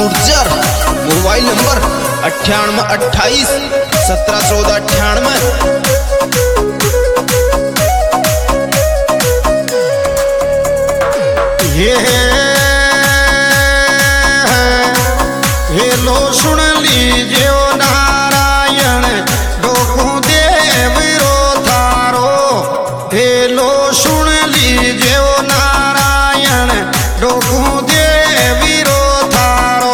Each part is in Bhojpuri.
गुर्जर। मोबाइल नंबर 9828 1714 ये लो सुन लीजिए ओ नारायण डोकू देव रो थारो। हे लो सुन लीजिए ओ नारायण डोकू देव रो थारो।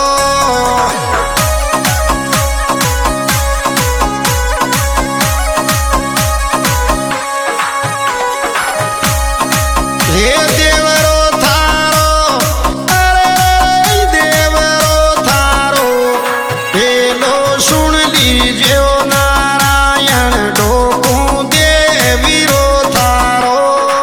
हे देव रो थारो, अरे देव रो थारो। हे लो सुन लीजिए ओ नारायण डोकू देव रो थारो।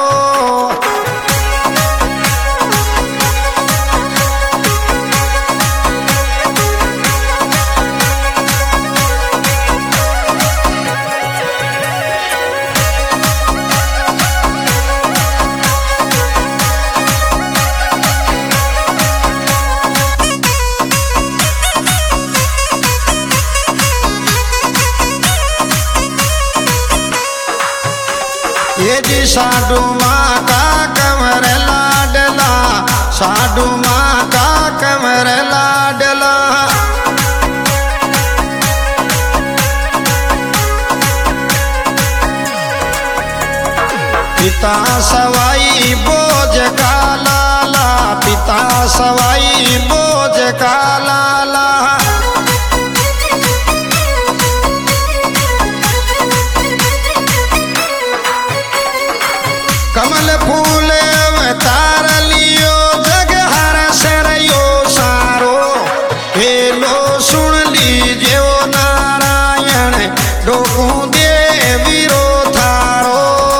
ये जी साधु माँ का कमर लाडला, साधु माँ का कमर लाडला। पिता सवाई बोझ का लाला, पिता सवाई बोझ का लाला। कमल फूल अवतार लियो जग हर सरयो सारो। हे लो सुन लीजिए ओ नारायण डोकू देव रो थारो।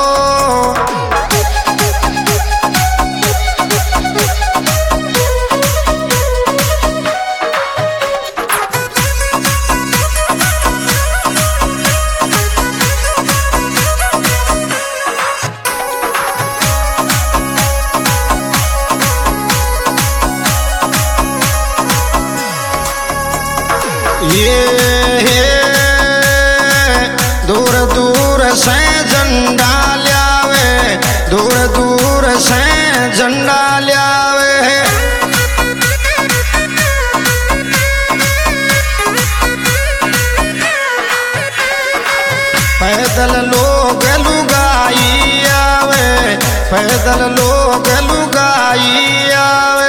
ये दूर दूर से झंडा ल्यावे, दूर दूर से झंडा ल्यावे। पैदल लोग लुगाई आवे, पैदल लोग लुगाई आवे।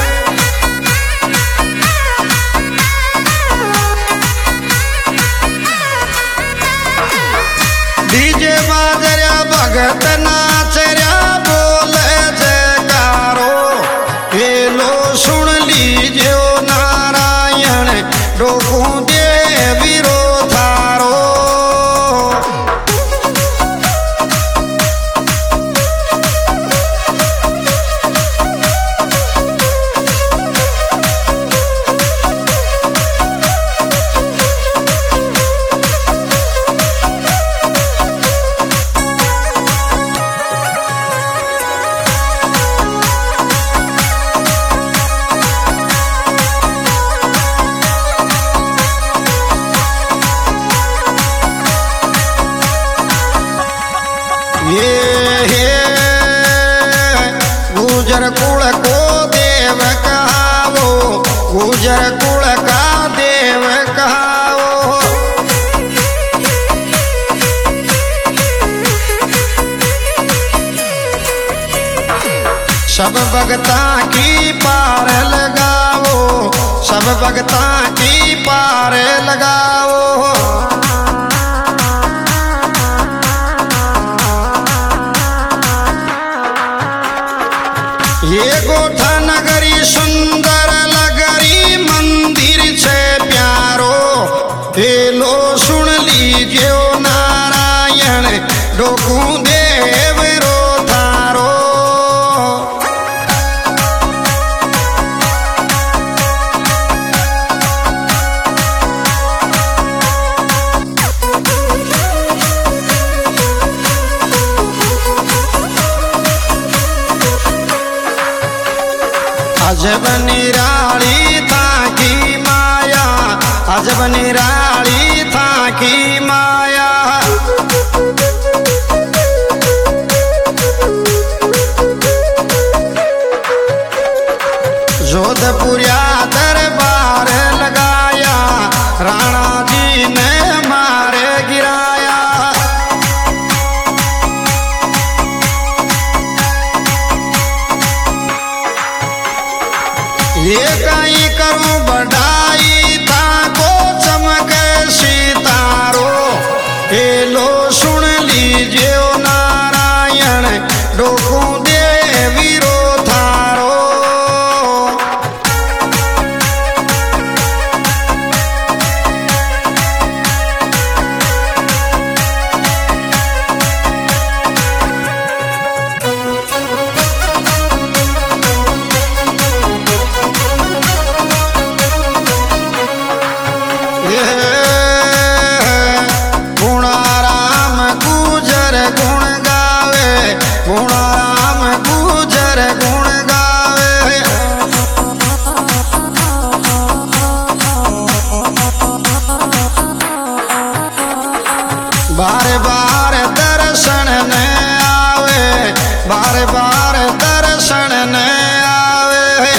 डीजे बाजरा भगत नाचरा बोले जयकारो। हे लो सुन लीजिए ओ नारायण डोकू देव रो थारो। ये गुजर कुल को देव कहावो, गुजर कुल का देव कहावो। सब भगता की पार लगाओ, सब भगता की पार लगाओ। ये गोठा नगरी सुंदर लगरी मंदिर छे प्यारो। हे लो सुन लीजिए ओ नारायण डोकू देव रो थारो। अजब निराली था अजब निराली था की माया। जोधपुरिया दरबार लगाया, राणा जी ने मारे गिराया। ये कहीं करूं बढ़ाई था को चमक सितारो। ये लो सुन लीजिए ओ नारायण, डोकू दे वीरो थारो। गुणाराम गुजर गुण गावे, गुणाराम गुजर गुण गावे। बार बार दर्शन न आवे, बार बार दर्शन न आवे।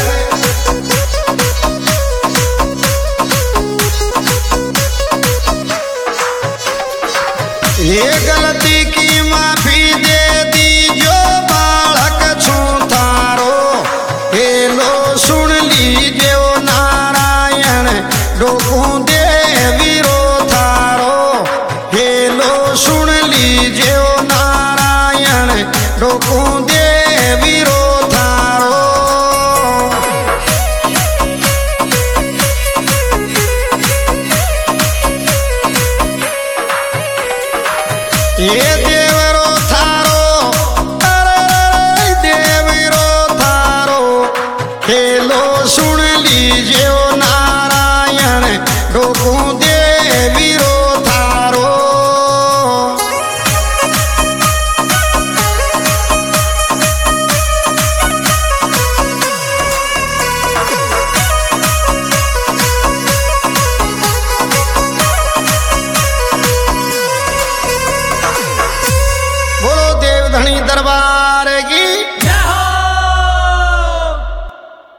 ये गलती की माफी दे दी जो बालक छू थारो। हे लो सुन लीजिए ओ नारायण, डोकू दे वीरो थारो। हे लो सुन लीजिए ओ नारायण, डोकू दे वीरो